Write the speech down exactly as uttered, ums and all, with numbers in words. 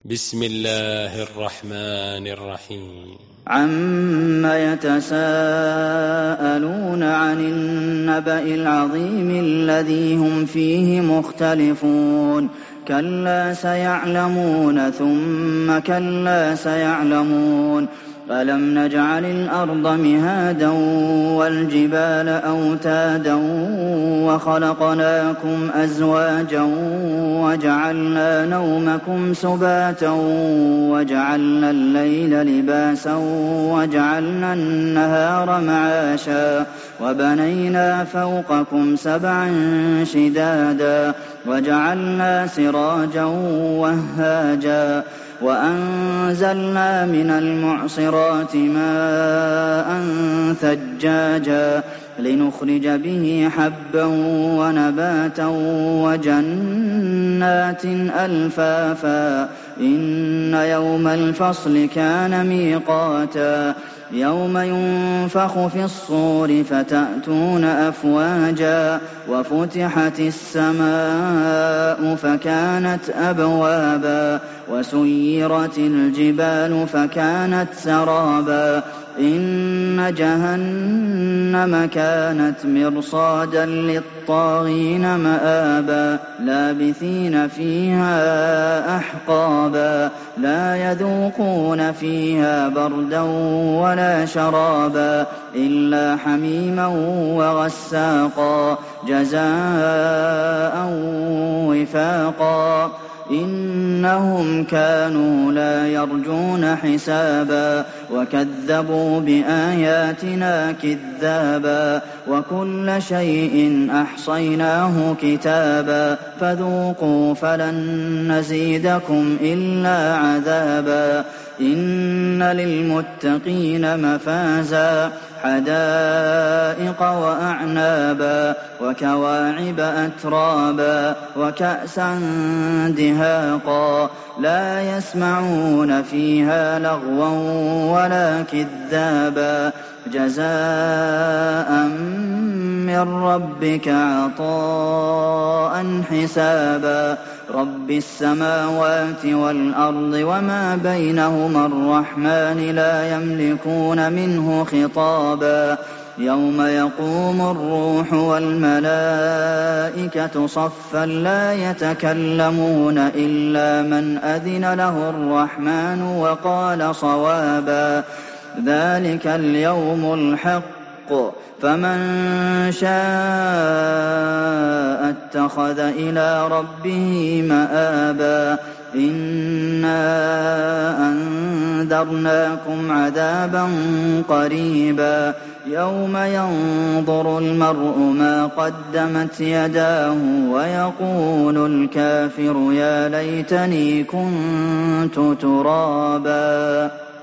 بسم الله الرحمن الرحيم. عَمَّ يَتَسَاءَلُونَ عَنِ النَّبَإِ الْعَظِيمِ الَّذِي هُمْ فِيهِ مُخْتَلِفُونَ كَلَّا سَيَعْلَمُونَ ثُمَّ كَلَّا سَيَعْلَمُونَ أَلَمْ نَجْعَلِ الْأَرْضَ مِهَادًا وَالْجِبَالَ أَوْتَادًا وَخَلَقْنَاكُمْ أَزْوَاجًا وَجَعَلْنَا نَوْمَكُمْ سُبَاتًا وَجَعَلْنَا اللَّيْلَ لِبَاسًا وَجَعَلْنَا النَّهَارَ مَعَاشًا وَبَنَيْنَا فَوْقَكُمْ سَبْعًا شِدَادًا وَجَعَلْنَا سِرَاجًا وَهَّاجًا وَأَنزَلْنَا مِنَ الْمُعْصِرَاتِ مَاءً ثَجَّاجًا لِّنُخْرِجَ بِهِ حَبًّا وَنَبَاتًا وَجَنَّاتٍ أَلْفَافًا إِنَّ يَوْمَ الْفَصْلِ كَانَ مِيقَاتًا يَوْمَ يُنفَخُ فِي الصُّورِ فَتَأْتُونَ أَفْوَاجًا وَفُتِحَتِ السَّمَاءُ فَكَانَتْ أَبْوَابًا وَسُيِّرَتِ الْجِبَالُ فَكَانَتْ سَرَابًا إِنَّ جَهَنَّمَ كَانَتْ مِرْصَادًا لِّلطَّاغِينَ مَآبًا لَّابِثِينَ فِيهَا أَحْقَابًا لَّا يَذُوقُونَ فِيهَا بَرْدًا وَلَا شَرَابًا إِلَّا حَمِيمًا وَغَسَّاقًا جَزَاءً وِفَاقًا إِنَّهُمْ كَانُوا لَا يَرْجُونَ حِسَابًا وَكَذَّبُوا بِآيَاتِنَا كِذَّابًا وَكُلَّ شَيْءٍ أَحْصَيْنَاهُ كِتَابًا فَذُوقُوا فَلَن نَّزِيدَكُمْ إِلَّا عَذَابًا إِنَّ لِلْمُتَّقِينَ مَفَازًا حَدَائِقَ وَأَعْنَابًا وَكَوَاعِبَ أَتْرَابًا وَكَأْسًا دِهَاقًا لَّا يَسْمَعُونَ فِيهَا لَغْوًا وَلَا كِذَّابًا جَزَاءً مِّن رَّبِّكَ عَطَاءً حِسَابًا رَّبِّ السَّمَاوَاتِ وَالْأَرْضِ وَمَا بَيْنَهُمَا الرَّحْمَٰنِ لَا يَمْلِكُونَ مِنْهُ خِطَابًا يَوْمَ يَقُومُ الرُّوحُ وَالْمَلَائِكَةُ صَفًّا لَّا يَتَكَلَّمُونَ إِلَّا مَنْ أَذِنَ لَهُ الرَّحْمَٰنُ وَقَالَ صَوَابًا ذَٰلِكَ الْيَوْمُ الْحَقُّ فَمَن شَاءَ اتَّخَذَ إِلَىٰ رَبِّهِ مَآبًا إِنَّا أَنذَرْنَاكُمْ عَذَابًا قَرِيبًا يَوْمَ يَنظُرُ الْمَرْءُ مَا قَدَّمَتْ يَدَاهُ وَيَقُولُ الْكَافِرُ يَا لَيْتَنِي كُنتُ تُرَابًا.